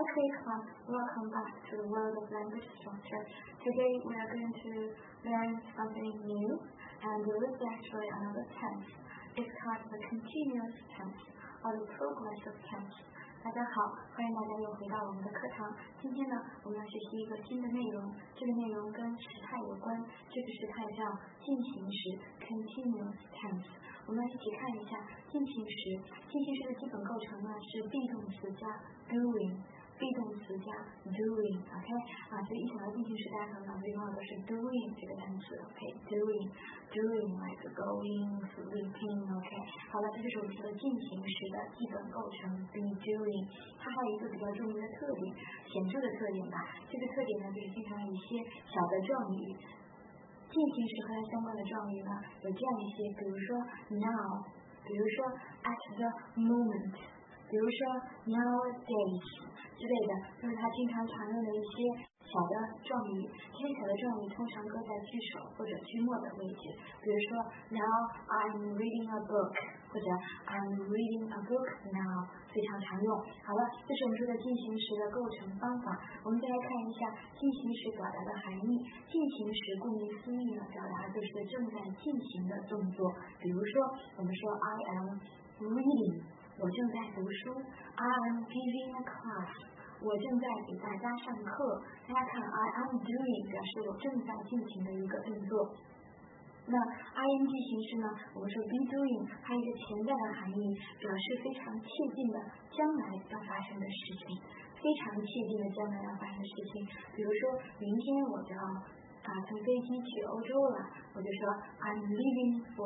Okay, class, welcome back to the world of language structure. Today we are going to learn something new, and this is actually another tense. It's called the continuous tense or the progressive tense. 大家好，欢迎大家又回到我们的课堂。今天呢，我们要学习一个新的内容，这个内容跟时态有关。这个时态叫进行时 （continuous tense）。我们来一起看一下进行时。进行时的基本构成呢是 be 动词加 doing。be 动词加 doing，OK， 所以一想到进行时，大家可能脑子里用的都是 doing 这个单词 ，OK，doing like going、sleeping，OK， 好了，这就是我们说的进行时的基本构成 be doing。它还有一个比较著名的特点，显著的特点吧。这个特点呢，就是经常有一些小的状语。进行时和它相关的状语呢，有这样一些，比如说 now， 比如说 at the moment， 比如说 nowadays 之类的，就是它经常常用的一些小的状语。这些小的状语通常搁在句首或者句末的位置，比如说 now I'm reading a book， 或者 I'm reading a book now， 非常常用。好了，这是我们说的进行时的构成方法。我们再来看一下进行时表达的含义。进行时顾名思义呢，表达就是正在进行的动作。比如说，我们说 I am reading， 我正在读书。I am giving a class， 我正在给大家上课。大家看 I am doing 表示我正在进行的一个动作。那 ing 形式呢，我们说 be doing 还有一个潜在的含义，表示非常切近的将来要发生的事情，非常切近的将来要发生的事情。比如说明天我就要乘飞机去欧洲了，我就说 I'm leaving for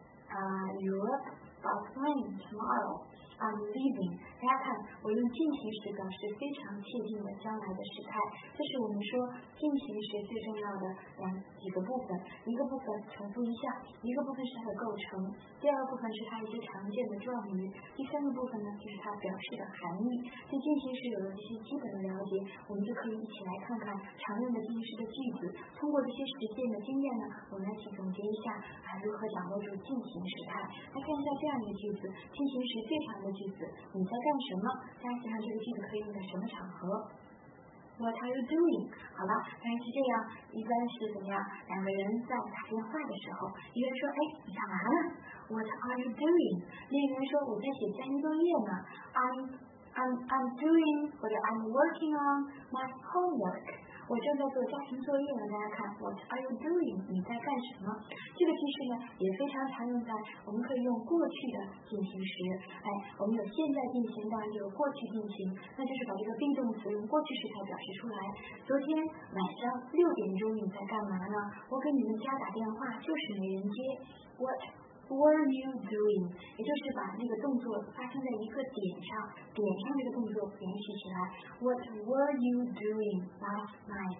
Europe by plane tomorrow。I'm leaving。大家看，我用进行时表示非常切近的将来的时态。这是我们说进行时最重要的几个部分。一个部分重复一下，一个部分是它的构成，第二个部分是它一些常见的状语，第三个部分呢就是它表示的含义。对进行时有了这些基本的了解，我们就可以一起来看看常用的进行时的句子。通过这些实践的经验呢，我们来一起总结一下如何掌握住进行时态。来看一下这样一个句子，进行时最常的句子，你在干什么？大家想想这个句子可以用在什么场合？ What are you doing？ 好了，当然是这样，一般是怎么样？两个人在打电话的时候，一个人说，你干嘛呢？ What are you doing？ 另一个人说，我在写家庭作业呢。I'm doing 或者 I'm working on my homework。我正在做家庭作业呢，大家看 What are you doing？ 你在干什么？这个句式呢也非常常用在我们可以用过去的进行时。我们有现在进行，当然就有过去进行，那就是把这个 be 动词用过去时态表示出来。昨天晚上6点钟你在干嘛呢？我给你们家打电话，就是没人接。What were you doing？ 也就是把那个动作发生在一个点上这个动作连续起来。What were you doing last night？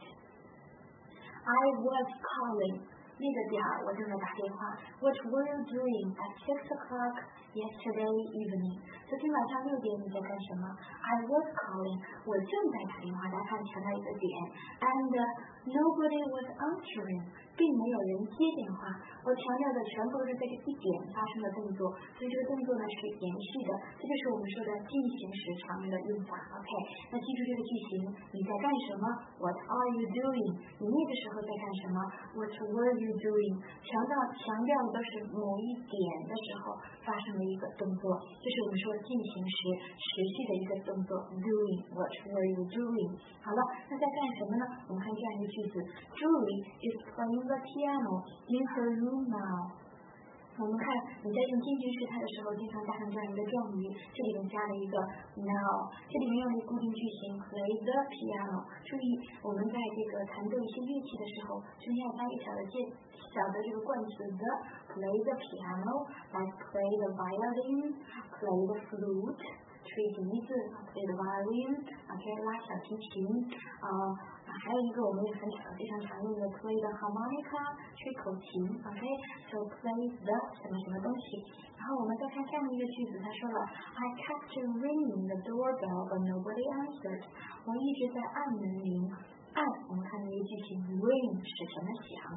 I was calling。那个点我正在打电话。What were you doing at 6 o'clock yesterday evening？ 昨天晚上6点你在干什么？ I was calling， 我正在打电话。大家看强调一个点 ，and nobody was answering， 并没有人接电话。我强调的全部都是在这一点发生的动作，所以这个动作呢是延续的，这就是我们说的进行时常用的用法。OK， 那记住这个句型，你在干什么 ？What are you doing？ 你那个时候在干什么 ？What were you doing？ 强调的都是某一点的时候发生的一个动作，这是我们说进行时持续的一个动作 doing。What were you doing？ 好了，那在干什么呢？我们看这样一个句子 ：Julie is playing the piano in her room now。我们看你在用进行时态的时候，经常加上这样一个状语，这里面加了一个 now， 这里面用了固定句型 play the piano。注意，我们在这个弹奏一些乐器的时候，中间要加一小的这个冠词 the play the piano，like play the violin，play the flute。吹笛子 play the violin， 拉小提琴，还有一个我们也非常常用的 play the harmonica， 吹口琴 ，so play the 什么什么东西。然后我们再看下面一个句子，他说了 I kept ringing the doorbell but nobody answered。 我一直在按门铃，我们看那个句型 ring 是什么响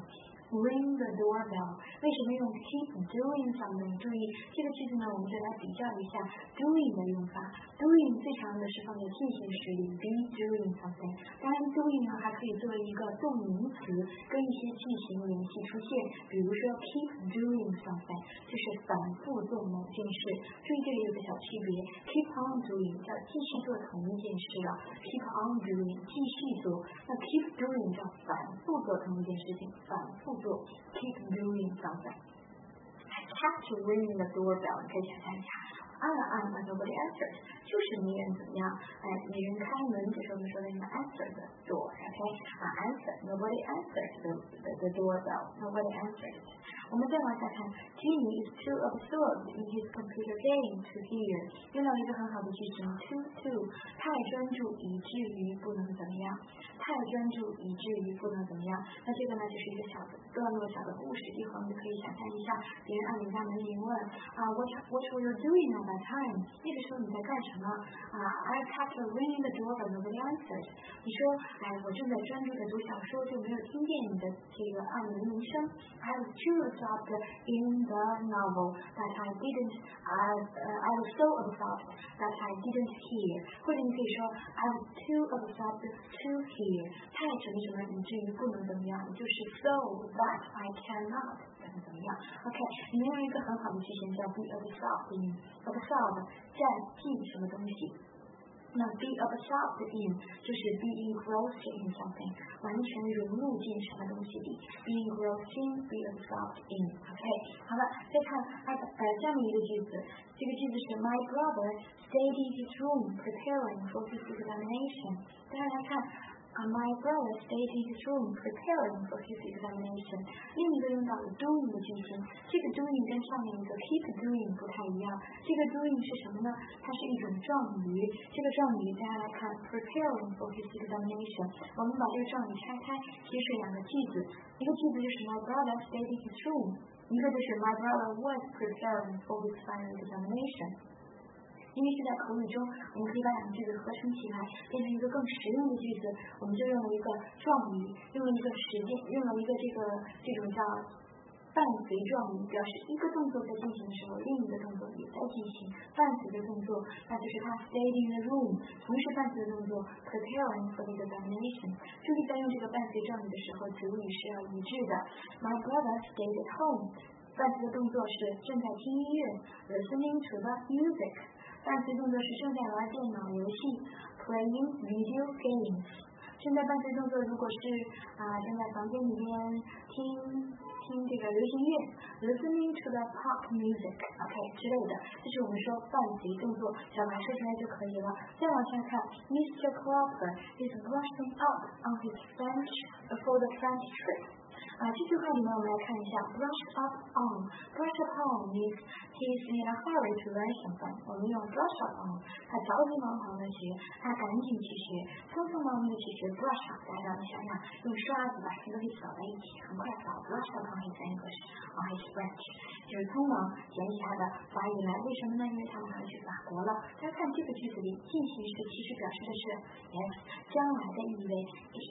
ring the doorbell。为什么用 keep doing something？ 注意这个句子呢，我们就来比较一下 doing 的用法。doing 最常用的是放在进行时里 be doing something。当然 doing 呢还可以作为一个动名词，跟一些句型联系出现。比如说 keep doing something 就是反复做某件事。注意这里有个小区别 ，keep on doing 叫继续做同一件事了 ，keep on doing 继续做。那 keep doing 叫反复做同一件事情，反复做 keep doing something。I kept ringing the doorbell， 你可以想象一下，按了按了 nobody answered， 就是没人怎么样，没人开门，就是我们说的那个 answer the door，OK， answer nobody answered the doorbell，nobody answered it。我们再往下看 ，Jimmy is too absorbed in his computer game to hear。用到一个很好的句型 ，too 太专注以至于不能怎么样，太专注以至于不能怎么样。那这个呢，就是一个小的段落、小的故事，一会儿我们就可以想象一下，别人按你家门铃问，What were you doing at that time？ 那个时候你在干什么？I kept ringing the doorbell, nobody answered。你说，我正在专注的读小说，就没有听见你的这个按门铃声。I was too absorbed in the novel that I didn't. I was so absorbed that I didn't hear。或者你可以说 I was too absorbed to hear。太什么什么以至于不能怎么样，就是 so that I cannot 怎么样。OK， 里面有一个很好的句型叫 be absorbed in。absorb 占进什么东西。那 be absorbed in 就是 be engrossed in something， 完全融入进什么东西里 be engrossed in be absorbed in。 OK， 好了，再看下面一个句子，这个句子是 My brother stayed in his room preparing for his examination。 大家来看My brother stayed in his room preparing for his examination。 另一个用到了 doing 的句型，这个 doing 跟上面一个 keep doing 不太一样。这个 doing 是什么呢？它是一种状语。这个状语大家来看 preparing for his examination。 我们把这个状语拆开，其实是两个句子，一个句子就是 My brother stayed in his room， 一个就是 My brother was preparing for his final examination。因为是在口语中，我们可以把两个句子合成起来，变成一个更实用的句子，我们就用了一个状语，用了一个时间，用了一个这种叫伴随状语，表示一个动作在进行的时候，另一个动作也在进行，伴随的动作，那就是他 stayed in the room， 同时伴随的动作 preparing for the examination。 注意在用这个伴随状语的时候，子语是要一致的。My brother stayed at home， 伴随的动作是正在听音乐 listening to the music。伴随动作是正在玩电脑游戏 playing video games。 正在伴随动作如果是正在房间里面听这个流行乐 listening to the pop music OK 之类的，这是我们说伴随动作，小白说出来就可以了。再往下看 Mr. Cropper is brushing up on his French for the French trip。 这句话里面我们来看一下 brush up means he is in a hurry to learn something。 我们用 brush up on， 他着急忙慌的学，他赶紧去学，匆匆忙忙的去学 brush up。 大家让你想想，用刷子把这个给扫在一起，很快扫 brush up on his English on his French， 就是匆忙捡起他的法语来。为什么呢？因为他们要去法国了。大家看这个句子里进行时其实表示的是 yes 将来的意味。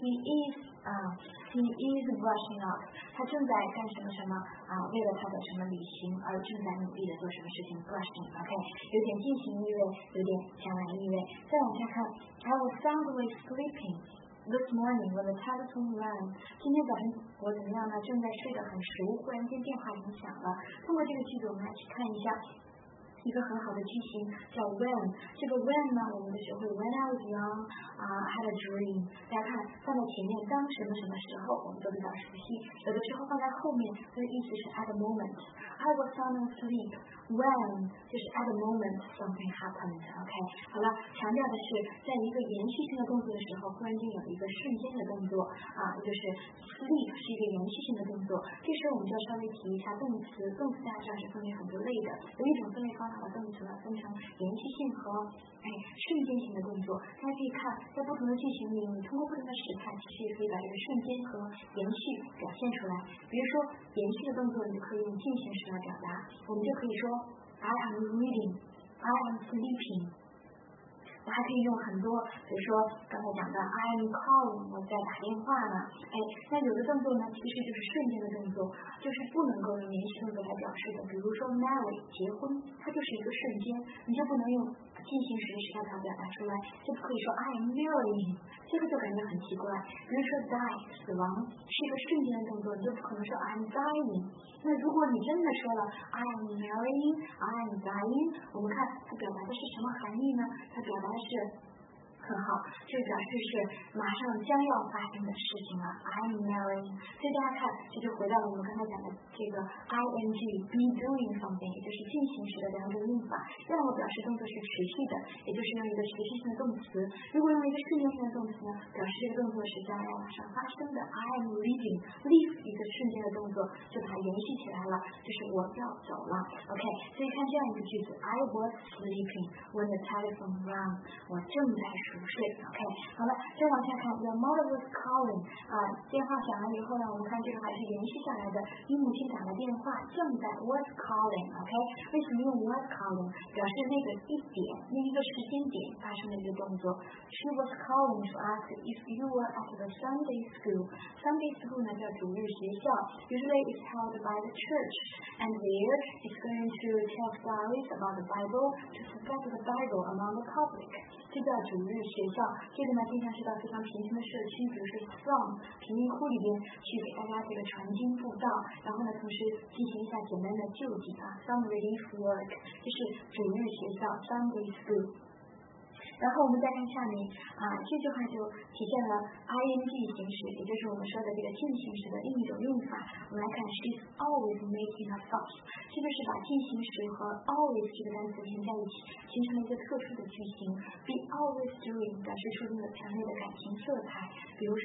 he is brushing up， 他正在干什么什么为了他的什么旅行而正在努力的做什么事情 brushing OK， 有点进行意味，有点将来意味。再往下看 I was soundly sleeping this morning when the telephone rang。 今天早晨我怎么样呢？正在睡得很熟，忽然间电话铃响了。通过这个句子我们来去看一下一个很好的句型叫 when。 这个 when 呢，我们就学会 when I was young I had a dream。 大家看放在前面当什么什么时候我们都比较熟悉，有的时候放在后面它的意思是 at a moment。 I was sound asleep when 就是 at a moment something happened OK。 好了，强调的是在一个延续性的动作的时候，忽然间有一个瞬间的动作就是 sleep 是一个延续性的动作。这时候我们就要稍微提一下动词大致上是分为很多类的，有一种分类方法把动词呢分成延续性和瞬间性的动作。大家可以看在不同的句型里，你通过不同的时态其实也可以把这个瞬间和延续表现出来。比如说延续的动作你就可以用进行时来表达，我们就可以说 I am reading I am sleeping 我还可以用很多，比如说刚才讲的 I'm calling， 我在打电话呢。那有的动作呢，其实就是瞬间的动作，就是不能够用连续动作来表示的。比如说 marry 结婚，它就是一个瞬间，你就不能用进行时使它表达出来，就不可以说 I'm marrying， 这个就感觉很奇怪。比如说 die 死亡是一个瞬间的动作，你就不可能说 I'm dying。那如果你真的说了 I'm marrying I'm dying， 我们看它表达的是什么含义呢？它表达的是很好，这表示是马上将要发生的事情了 I'm marrying。 所以大家看，这就回到了我们刚才讲的这个 ing be doing something， 也就是进行时的两种用法。要么表示动作是持续的，也就是用一个持续性的动词；如果用一个瞬间性的动词呢，表示这个动作是将要马上发生的 I'm leave 一个瞬间的动作就把它延续起来了，就是我要走了。 OK， 所以看这样一个句子 I was sleeping when the telephone rang， 我正在熟睡。 OK， 好了，再往下看 Your mother was calling， 电话响了以后呢，我们看这个还是延续下来的，你母亲打了电话，正在 was calling。 OK， 为什么用 was calling？ 表示那个一点，那一个时间点发生的一个动作。 She was calling to ask if you were at the Sunday school。 Sunday school 呢叫主日学校， usually it's held by the church and there it's going to tell stories about the Bible to spread the Bible among the public。 这叫主日学校，这个呢经常是到非常贫穷的社区，比如说 slum 贫民窟里边去给大家这个传经布道，然后呢同时进行一下简单的救济some relief work， 这是主日学校 Sunday school。然后我们再看下面这句话就体现了 ing 形式，也就是我们说的这个进行时的另一种用法。我们来看 She's always making a fuss， 这就是把进行时和 always 这个单词连在一起，形成了一个特殊的句型。Be always doing 表示出一个强烈的感情色彩，比如说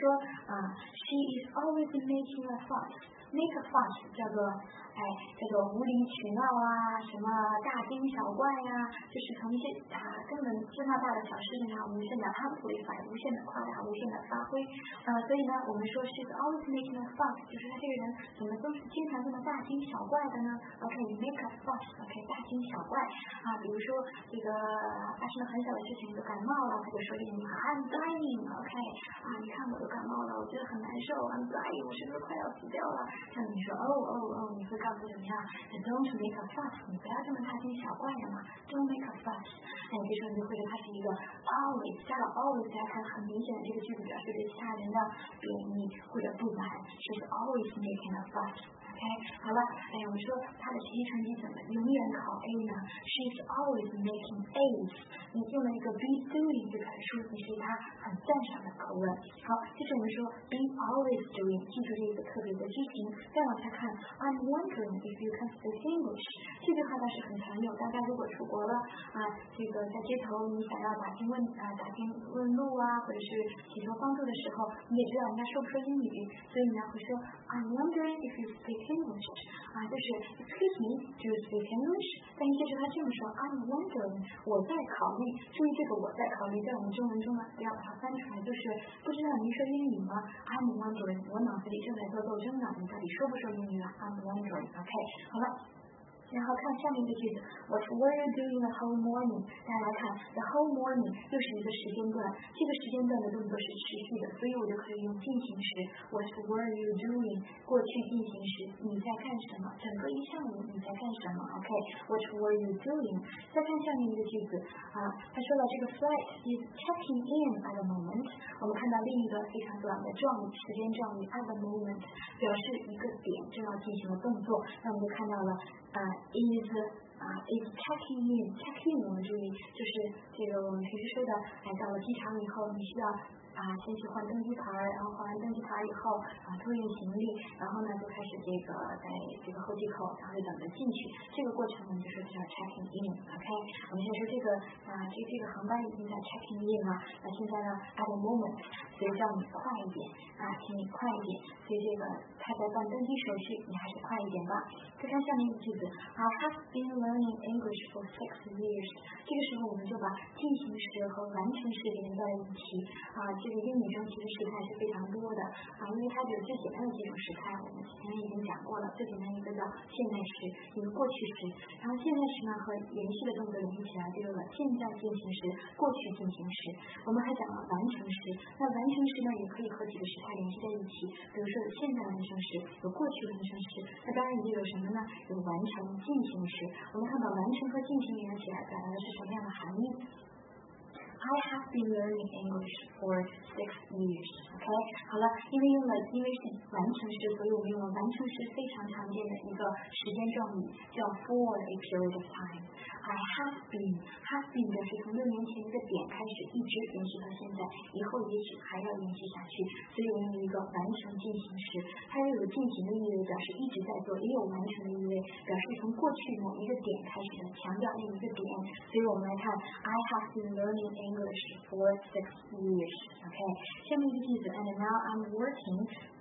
She is always making a fuss。Make a fuss 叫做无理取闹什么大惊小怪就是从一些根本芝麻大的小事情上无限的 amplify， 无限的夸大，无限的发挥。所以呢我们说 she's always making a fuss， 就是他这个人怎么都是经常这么大惊小怪的呢？ OK， make a fuss， OK， 大惊小怪比如说这个发生了很小的事情，就感冒了，他就说这句话 I'm dying， OK， 你看我都感冒了，我觉得很难受 I'm dying， 我是不是快要死掉了？像你说你会告诉怎么样 Don't make a fuss， 你不要这么大惊小怪的嘛 Don't make a fuss。 这时候你就会觉得它是一个 always， 加了 always， 大家看很明显的这个句子表示对其他人的贬义或者不满，是 always making a fuss。OK， 好了，我们说他的学习成绩怎么永远考 A 呢？ She's always making A's， 你用了一个 be doing 这个说明是他很赞赏的口吻。好，这是我们说 be always doing， 记住这个特别的句型。再往下看 I'm wondering if you can speak English， 这句话倒是很常用，大家如果出国了这个在街头你想要打听问路或者是祈求帮助的时候，你也知道人家说不说英语，所以你要会说 I'm wondering if you speak English， 就是 excuse me do you speak English， 但是这时候他这么说 I'm wondering， 我在考虑，注意这个我在考虑在我们中文中呢不要把它翻出来，就是不知道您说英语吗 I'm wondering， 我脑子里正在做斗争呢，你到底说不说英语I'm wondering。 OK， 好了，然后看下面一个句子 What were you doing the whole morning？ 大家来看 the whole morning 又是一个时间段，这个时间段的动作是持续的，所以我就可以用进行时 What were you doing， 过去进行时你在干什么，整个一上午你在干什么 OK What were you doing。 再看下面一个句子他说了这个 flight is checking in at the moment， 我们看到另一个非常短的状语，时间状语 at the moment 表示一个点正要进行的动作，那我们就看到了is checking in， 我们注意就是这个我们平时说的到了机场以后你需要先去换登机牌，然后换完登机牌以后托运行李，然后呢就开始这个在这个候机口，然后就等着进去，这个过程我们就说叫 checking in。 OK， 我们先说这个这个航班已经在 checking in 了，那现在呢 at the moment， 所以叫你快一点请你快一点，所以这个他在办登机手续，你还是快一点吧。再看下面一个句子 I have been learning English for 6 years， 这个时候我们就把进行时和完成时连在一起这个英语中其实时态是非常多的因为它有最简单的几种时态，我们前面已经讲过了。最简单一个叫现在时，一个过去时，然后现在时呢和连续的动作联系起来就有了现在进行时、过去进行时。我们还讲了完成时，那完成时呢也可以和几个时态联系在一起，比如说有现在完成时，有过去完成时，那当然也有什么呢？有完成进行时。我们看到完成和进行连起来表达的是什么样的含义？I have been learning English for 6 years. OK， 好了，因为是完成时，所以我们用了完成时非常常见的一个时间状语，叫 for a period of time. I have been 表示从6年前一个点开始，一直延续到现在，以后也许还要延续下去，所以我们有一个完成进行时，它也有进行的意味，表示一直在做，也有完成的意味，表示从过去某一个点开始的，强调那一个点。所以我们来看 I have been learning English for 6 years. OK， 下面一个句子 And now I'm working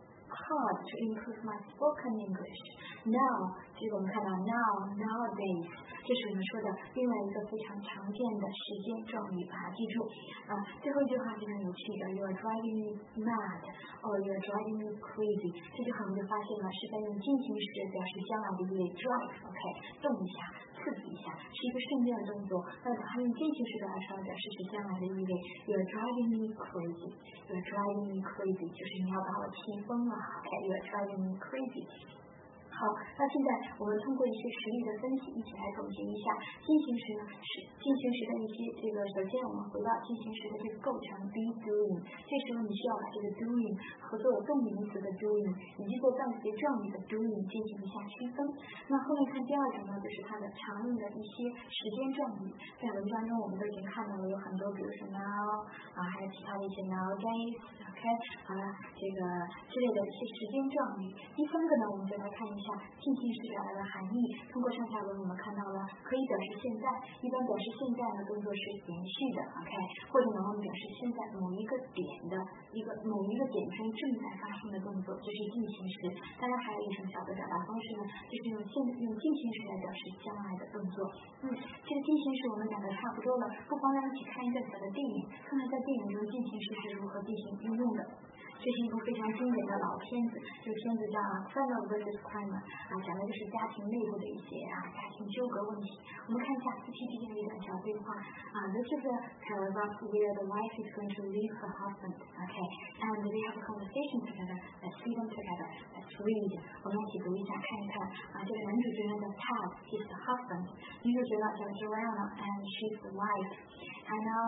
hard to improve my spoken English. Now， 这个我们看到 nowadays， 这是我们说的另外一个非常常见的时间状语，把它记住最后一句话非常有趣的 You are driving me mad or you are driving me crazy， 这句话我们就发现了是在用进行时表示将来的意味 drive。 OK， 动一下，刺激一下，是一个瞬间的动作。那把它用进行时表示是将来的意味 You are driving me crazy， You are driving me crazy， 就是你要把我气疯了。OK， You are driving me crazy。好，那现在我们通过一些实例的分析，一起来总结一下进行时呢是进行时的一些首先我们回到进行时的这个构成 be doing， 这时候你需要把这个 doing 和做有动名词的 doing 以及做伴随状语的 doing 进行一下区分。那后面看第二种呢，就是它的常用的一些时间状语，在文章中我们都已经看到了有很多，比如说 now 还有其他的一些 nowadays。 OK， 好了，这个之类的一些时间状语。第三个呢，我们就来看一下进行时表达的含义。通过上下文我们看到了可以表示现在，一般表示现在的动作是延续的 OK， 或者呢我们表示现在某一个点的某一个点中正在发生的动作，这是进行时。当然还有一种小的表达方式呢，就是用进行时来表示将来的动作。这个进行时我们讲的差不多了，不妨让一起看一个小的电影，看看在电影中进行时是如何进行运用的。这是一部非常经典的老片子，这个片子叫 Kramer vs. Kramer 讲的就是家庭内部的一些家庭纠葛问题。我们看一下夫妻之间的一段小对话This is a paragraph where the wife is going to leave her husband. Okay, and they have a conversation together. Let's see them together. Let's read. 我们一起读一下，看一看这个男主角的 Ted is the husband， 女主角呢叫 Joanna and she's the wife. And now,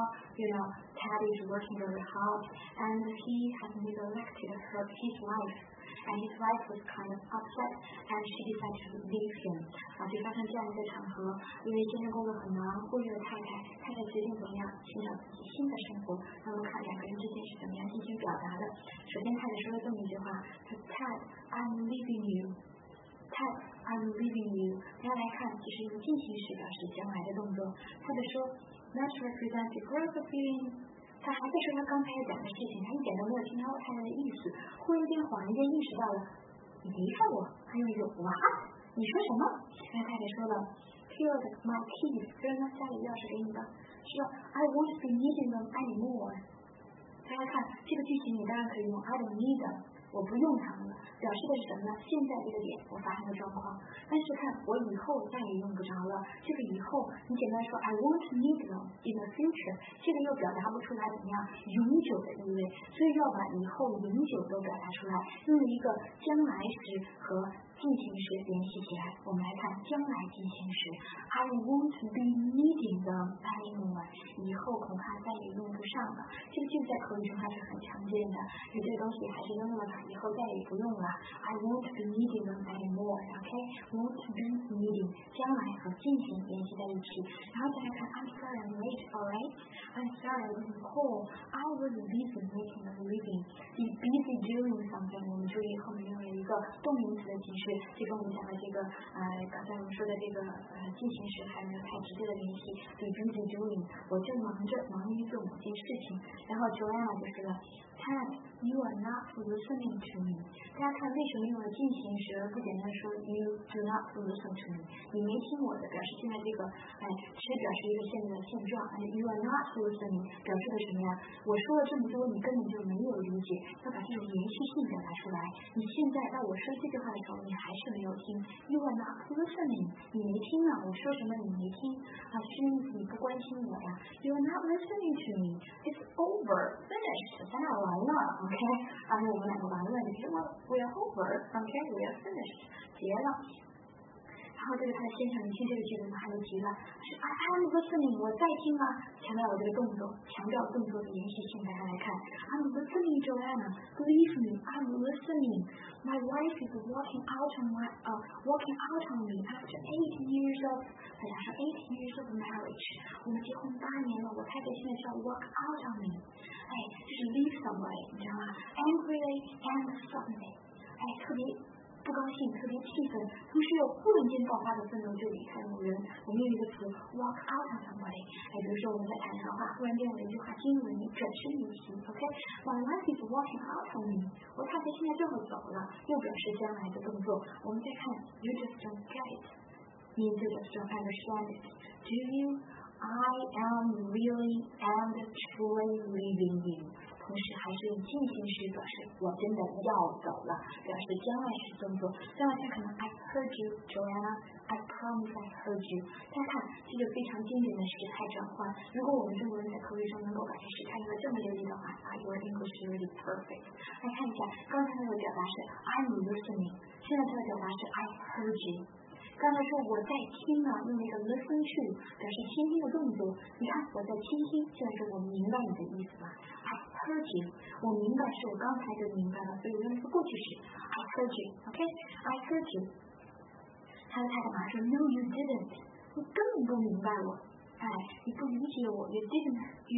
Ted is working very hard, and he has neglected his wife. And his wife was kind of upset, and she decided to leave him. 就发生这样一个场合，因为先生工作很忙，忽略了太太，太太决定怎么样寻找自己新的生活。那我们看两个人之间是怎么样进行表达的。首先，太太说了这么一句话：“她 Ted, I'm leaving you. Ted, I'm leaving you.” 大家来看，这是用进行时表示将来的动作。太太说 ，That represents a great feeling。他还在说他刚才讲的事情，他一点都没有听到太太的意思，忽然间恍然间意识到了，你离开我，还有一个 what？ 你说什么？然后太太说了 Here my keys， 这是他家里钥匙给你的，说 I won't be needing them anymore。 大家看这个句型，你当然可以用 I don't need them， 我不用它们了，表示的是什么呢？现在这个点我发生的状况，但是看我以后再也用不着了。这个以后，你简单说 I won't need them in the future， 这个又表达不出来怎么样永久的意味，所以要把以后永久都表达出来，用一个将来时和进行时联系起来。我们来看将来进行时 I won't be needing them anymore， 以后恐怕再也用不上了。这个句子在口语中还是很常见的，有这个东西还是扔了吧，以后再也不用了。I won't be needing them anymore。 OK， won't be needing 将来和进行联系在一起。然后再来看 I'm sorry I'm late, alright? I'm sorry I didn't call. I was busy making a living. Be busy doing something。 我们注意后面用了一个动名词的提示，这跟我们讲的这个刚才我们说的这个进行时还没有太直接的联系。Be busy doing， 我正忙于做某件事情。然后 Joanna 就是了 pretend you are not listening to me。大家看为什么用了进行时而不简单说 you do not listen to me？ 你没听我的，表示现在这个是表示一个现在的现状。you are not listening 表示的什么呀？我说了这么多，你根本就没有理解，要把这种延续性表达出来。你现在到我说这句话的时候，你还是没有听 ，you are not listening， 你没听啊，我说什么你没听啊，是你不关心我呀 ，you are not listening to me。It's over, finished， 咱俩完了 ，OK， 然后我们两个完了，你说 we are over, OK, we are finished， 结了。然后这个他的先生，你听这个句子他就急了，是 I'm listening， 我在听啊，强调我这个动作，强调动作的延续性。大家来看 ，I'm listening, Joanna, believe me, I'm listening. My wife is walking out on me after 8 years of， 大家说8 years of marriage， 我们结婚8年了，我太太现在是要 walk out on me， 就是 leave somebody， 你知道吗 ？Angrily and suddenly， 特别不高兴，特别气愤，同时又忽然间爆发的愤怒就离开某人。我们用一个词 walk out on somebody， 比如说我们在谈谈话，忽然间有一句话经文你转身离席 ，OK， My wife is walking out on me， 我太太现在正好走了，又表示将来的动作。我们再看 you just don't get it， means you just don't understand it. Do you? I am really and truly leaving you。同时还是用进行时表示我真的要走了，表示将来时动作。将来它可能 I heard you, Joanna, I promise I heard you。大家看这个非常经典的时态转换。如果我们中国人在口语中能够把这时态用得这么流利的话，your English is really perfect。来看一下，刚才它的表达是 I'm listening， 现在它的表达是 I heard you。刚才说我在听啊，用那个 listen to 表示倾听的动作。你看我在倾听，现在说我明白你的意思吧。I heard you， 我明白是我刚才就明白了，所以我用的是过去式。I heard you，OK，I heard you。他的太太马上说 No you didn't， 你根本不明白我。你不理解我 ，you didn't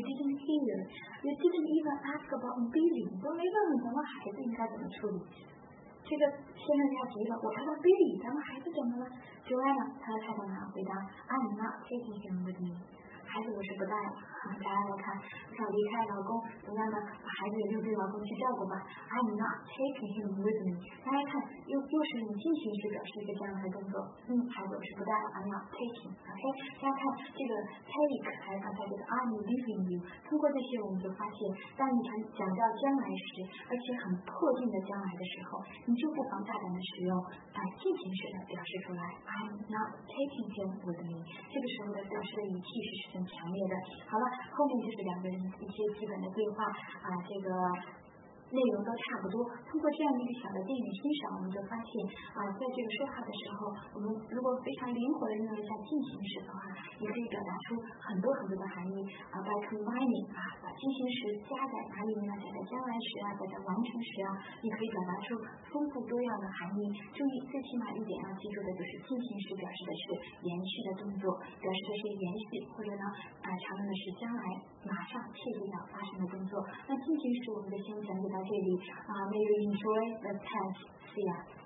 hear，you didn't even ask about Billy， 你都没问问咱们孩子应该怎么处理。这个先生他急了，我看到 Billy， 咱们孩子怎么了 ？Joanna， 他的太太马上回答 ，I'm not taking him with me。孩子我是不带了。大家来看，想离开老公，怎么样呢？把孩子也留给老公去照顾吧。I'm not taking him with me。大家看，又是用进行时表示一个这样的动作。孩子我是不带了 ，I'm not taking。OK， 大家看这个 take， 还有刚才这个 I'm leaving you。通过这些，我们就发现，当你讲到将来时，而且很迫近的将来的时候，你就不妨大胆的使用进行时的表示出来。I'm not taking him with me。这个时候的表示的语气是十分强烈的。好了，后面就是两个人一些基本的对话这个内容都差不多。通过这样一个小的电影欣赏，我们就发现在这个说话的时候，我们如果非常灵活的运用一下进行时的话，也可以表达出很多很多的含义by combining 把进行时加在哪里呢？加在将来时加在完成时你可以表达出丰富多样的含义。注意，最起码一点要记住的就是进行时表示的是延续的动作，表示的是延续，或者呢常用的是将来马上切记要发生的动作。那进行时我们就先讲解到这里。May you enjoy the tense. See ya.